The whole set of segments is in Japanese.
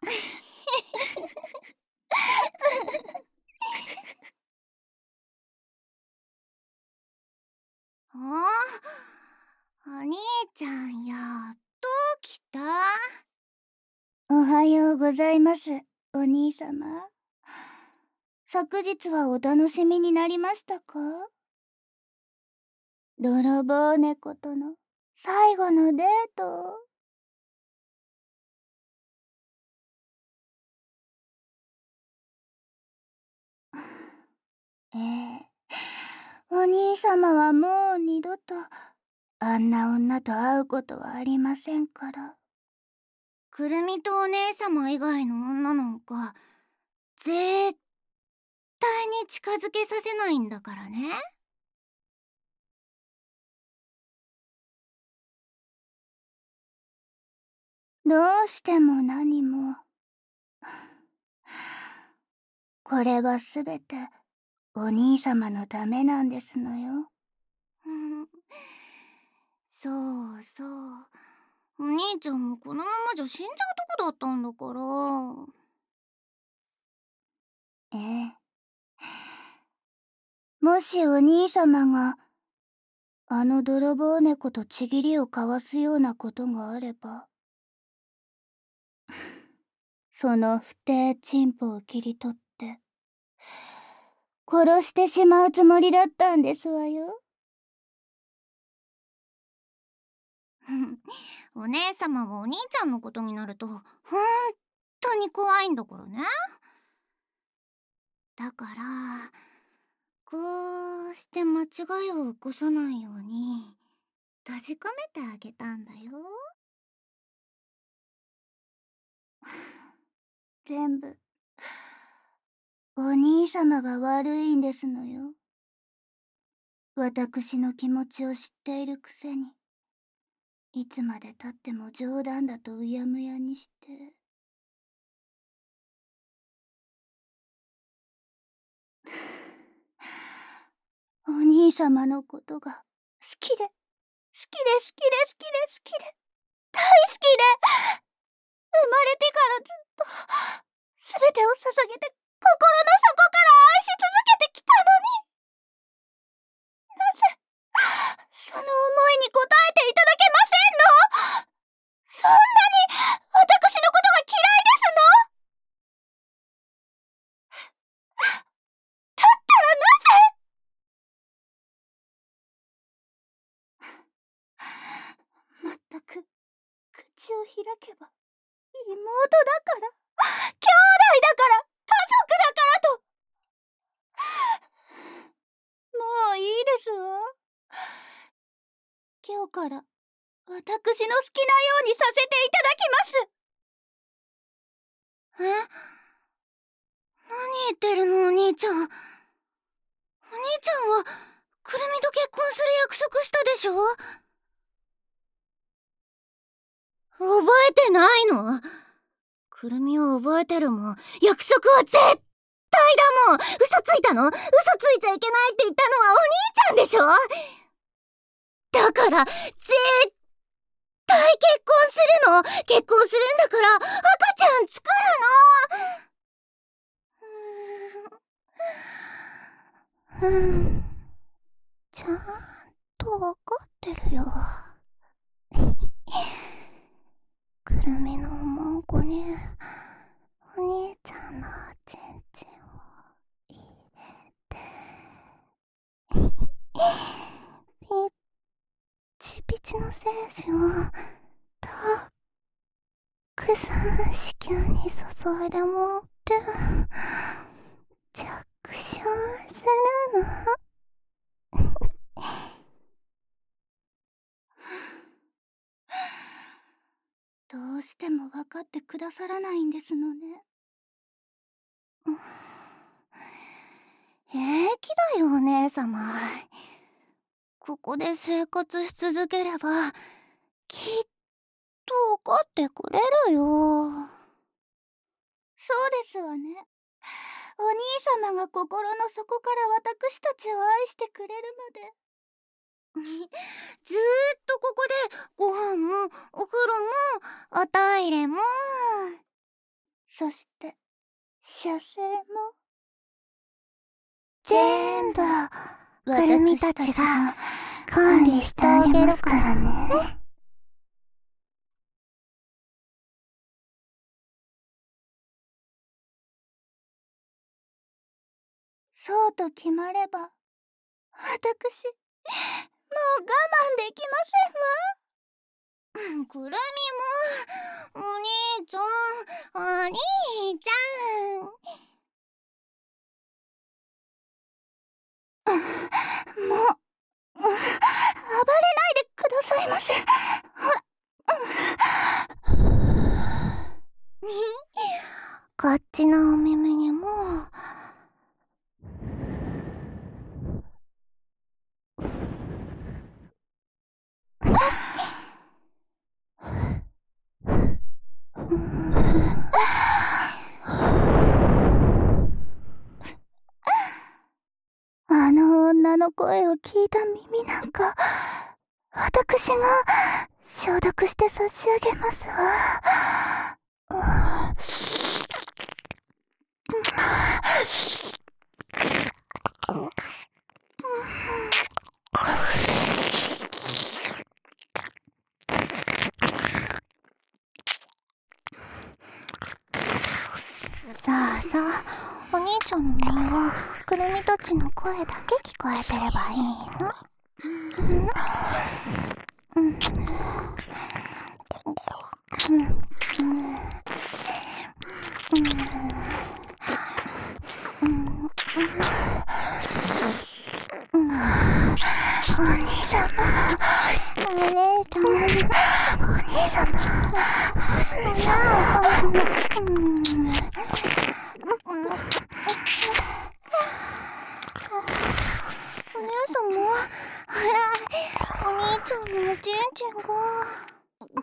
あお兄ちゃん、やっと来た。 おはようございます、お兄様。昨日はお楽しみになりましたか？泥棒猫との最後のデート。ええ、お兄様はもう二度とあんな女と会うことはありませんから。 くるみとお姉様以外の女なんか絶対に近づけさせないんだからね。 どうしても何も。これはすべてお兄様のためなんですのよ。 そうそう。お兄ちゃんもこのままじゃ死んじゃうとこだったんだから。 ええ。もしお兄様があの泥棒猫とちぎりを交わすようなことがあれば、その不貞チンポを切り取って殺してしまうつもりだったんですわよ。 お姉様はお兄ちゃんのことになるとほんとに怖いんだからね。だからこうして間違いを起こさないように閉じ込めてあげたんだよ。 全部お兄様が悪いんですのよ。私の気持ちを知っているくせに、いつまでたっても冗談だとうやむやにして。お兄様のことが好きで、好きで好きで好きで好きで、大好きで、生まれてからずっと全てを捧げて心の底から愛し続けてきたのに、なぜその思いに応えていただけませんの？そんなに私のことが嫌いですの？だったらなぜ？まったく口を開けば妹だから、兄弟だから、家族だからと。もういいですわ。今日から私の好きなようにさせていただきます。 え？何言ってるのお兄ちゃん。お兄ちゃんはくるみと結婚する約束したでしょ？覚えてないの？くるみを覚えてるもん。約束は絶対だもん。嘘ついたの？嘘ついちゃいけないって言ったのはお兄ちゃんでしょ？だから絶対結婚するの。結婚するんだから赤ちゃん作るの。ちゃんとわかってるよ。くるみのおまんこにお兄ちゃんのおちんちんを入れてピッチピチの精子をたくさん子宮に注いでもらって着床するの。 どうしても分かってくださらないんですのね。 平気だよお姉様。ここで生活し続ければきっと分かってくれるよ。 そうですわね。お兄様が心の底から私たちを愛してくれるまで。 ずーっとここでご飯もお風呂もおトイレもそして射精も全部くるみたちが管理してあげるからね。 そうと決まれば、私、もう我慢できませんわ。 くるみも、お兄ちゃん、お兄ちもう、暴れないでくださいませ。ほら。 こっちのお耳にも、 あの女の声を聞いた耳なんか、私が消毒して差し上げますわ。 さあさあ、お兄ちゃんの耳はくるみたちの声だけ聞こえてればいいの。 お兄様、 お姉ちゃん、お兄様、お姉さんも、あら、お兄ちゃんのおちんちんが。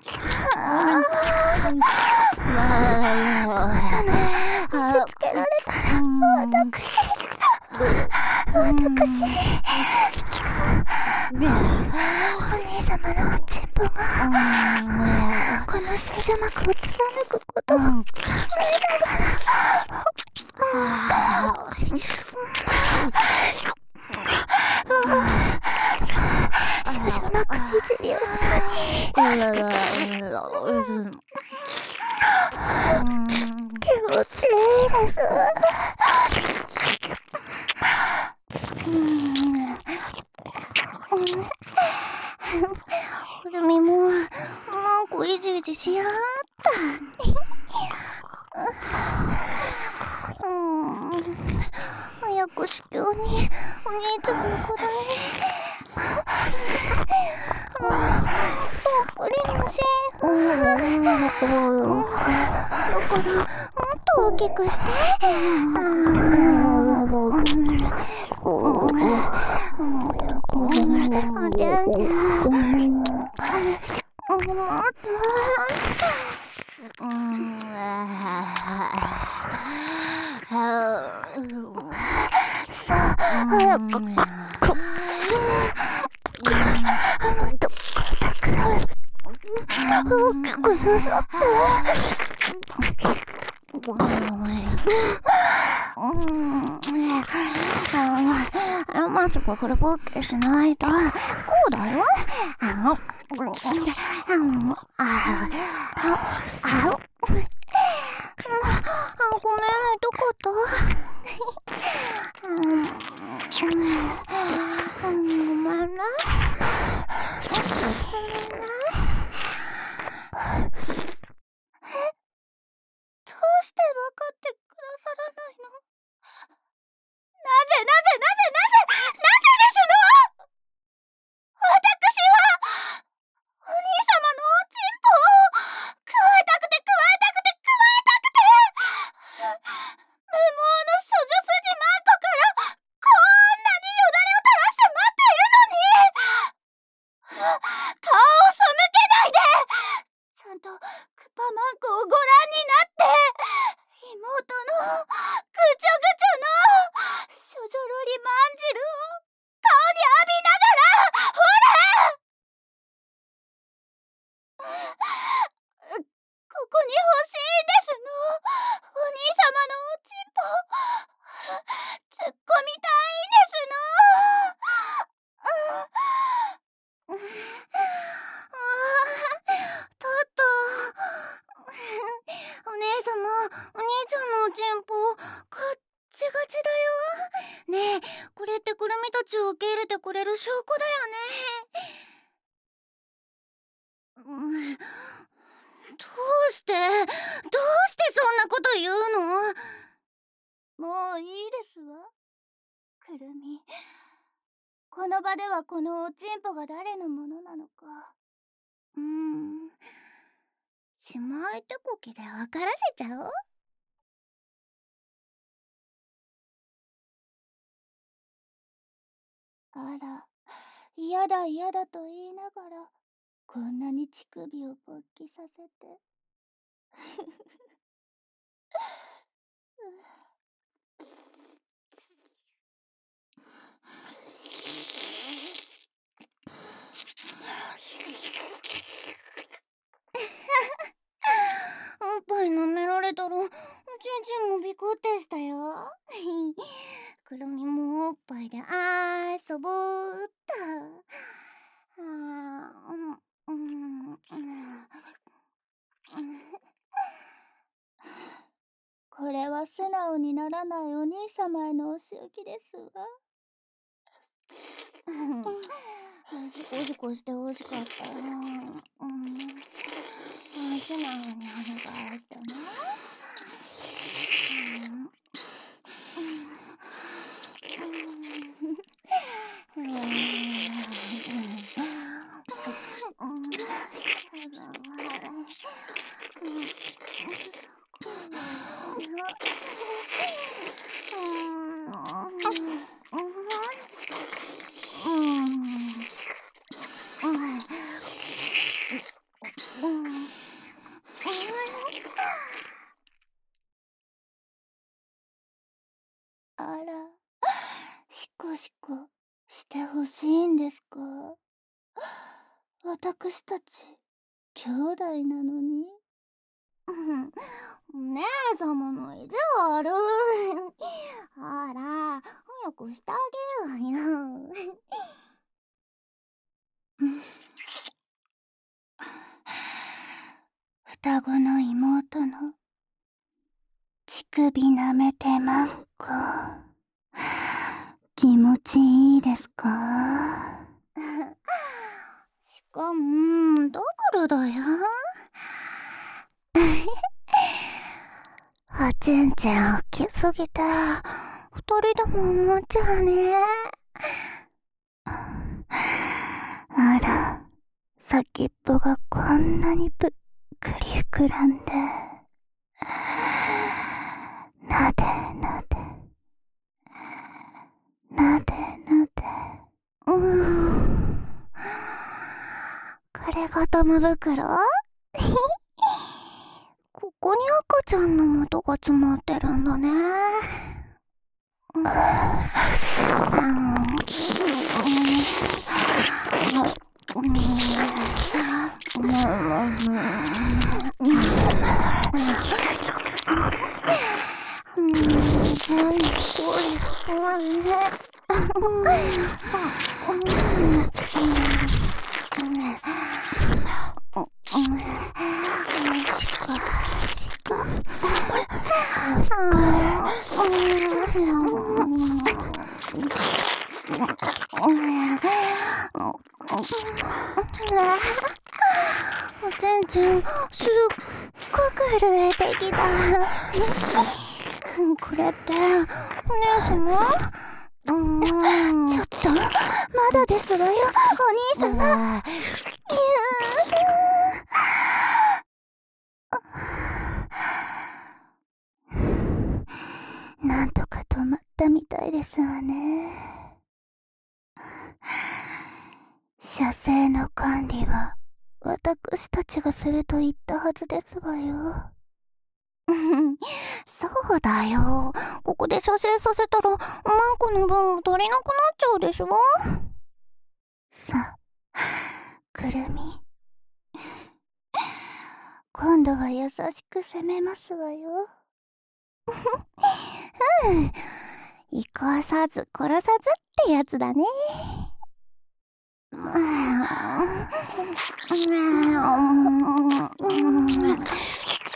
見せつけられたら、私、お兄様のおちんぽが、この少女膜を貫くことを考えながら、少女膜いじりを気持ちいいです。 くるみも、なんかいじいじしやがった。早く司教に、お兄ちゃんの子だね。ぽっこりのし。だから、もっと大きくして。まずフルボッケしないと、こうだよ。ごめん、痛かった。ごめんね。 どうして分かってくださらないの？なぜですの？私は、お兄様のおちんぽを、加えたくて、無毛の処女筋マンコから、こんなによだれを垂らして待っているのに！顔を背けないで！ちゃんと、クパマンコをご覧になって、妹の、ぐちょぐちょの、処女ロリまんじるを、顔に浴びながら、ほら！ここに欲しいんですの。 お兄ちゃんのおちんぽガッチガチだよ。ねえ、これってくるみたちを受け入れてくれる証拠だよね。どうしてそんなこと言うの？ もういいですわ、くるみ。この場ではこのおちんぽが誰のものなのか。 姉妹手こきで分からせちゃおう。 あら、嫌だ嫌だと言いながら、こんなに乳首を勃起させて。 おっぱい舐められたらおちんちんもビコってしたよ。くるみもおっぱいで遊ぼうっと。 これは素直にならないお兄様へのお仕置きですわ。 シコシコしてほしかったよ。素直にお願いしてね。 あら、シコシコしてほしいんですか？私たち兄弟なのに。 お姉様の意地悪。あら、早くしてあげるわよ。 双子の妹の乳首舐めてまんこ、気持ちいいですか？ しかもダブルだよ。おちんちん大きすぎて二人でも思っちゃうね。 あら、先っぽがこんなにぷっくり膨らんで、なでなでなでなで。 これがゴム袋？ここに赤ちゃんの素が詰まってるんだね。おちんちんすっごく震えてきた。これってお姉様？ ちょっとまだですわよ、お兄様。なんとか止まったみたいですわね。射精の管理は私たちがすると言ったはずですわよ。 そうだよ。ここで射精させたらマンコの分足りなくなっちゃうでしょ。 さあ、くるみ。今度は優しく攻めますわよ。 生かさず殺さずってやつだね。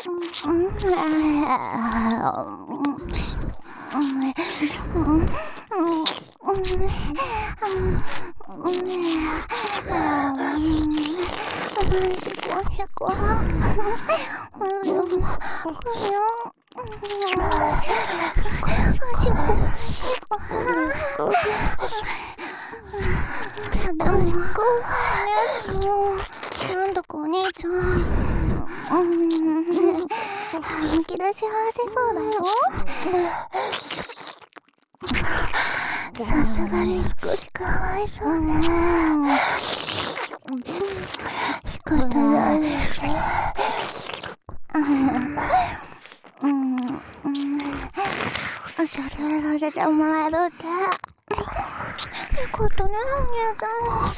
なんだかお兄ちゃん本気で幸せそうだよ。さすがに少しかわいそうね。仕方ないですね。しゃべらせてもらえるってよかったね、お兄ちゃ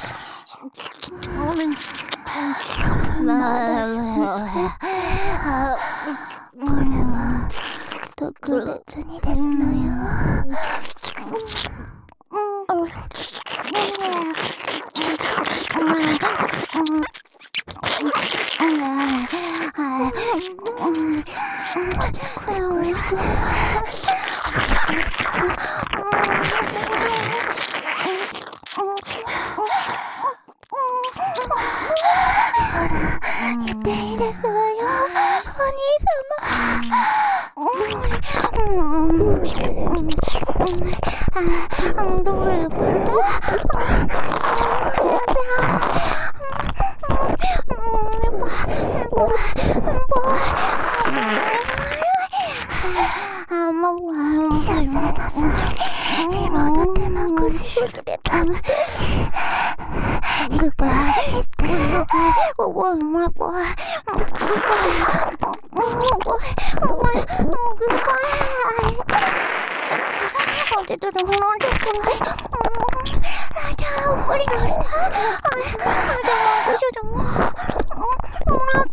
ん。特別にですのよ。言っていいですわよ、お兄様。どれぶれ今の手間くしぶれた。Goodbye. Oh my boy. Goodbye. 出てたほらんでくらい。じゃあおっぱり出して。でもご主人ももらって。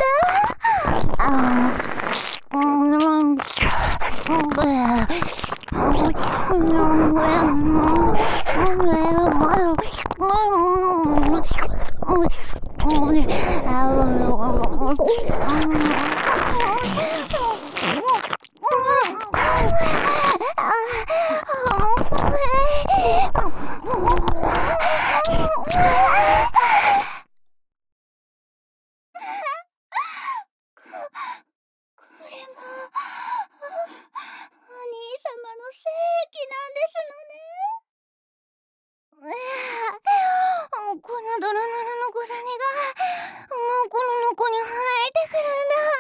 こんなドロドロの小種がもうこの子に生えてくるんだ。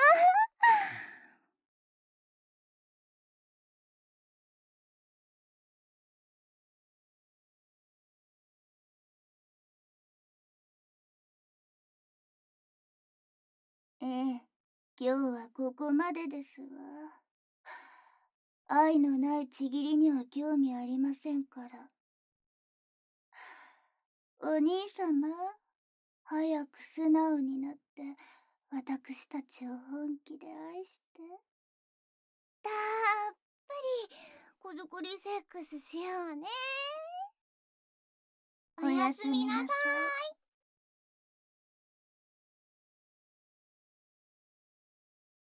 今日はここまでですわ。愛のないちぎりには興味ありませんから。お兄様、早く素直になって私たちを本気で愛して。 たっぷり子作りセックスしようね。 おやすみなさい。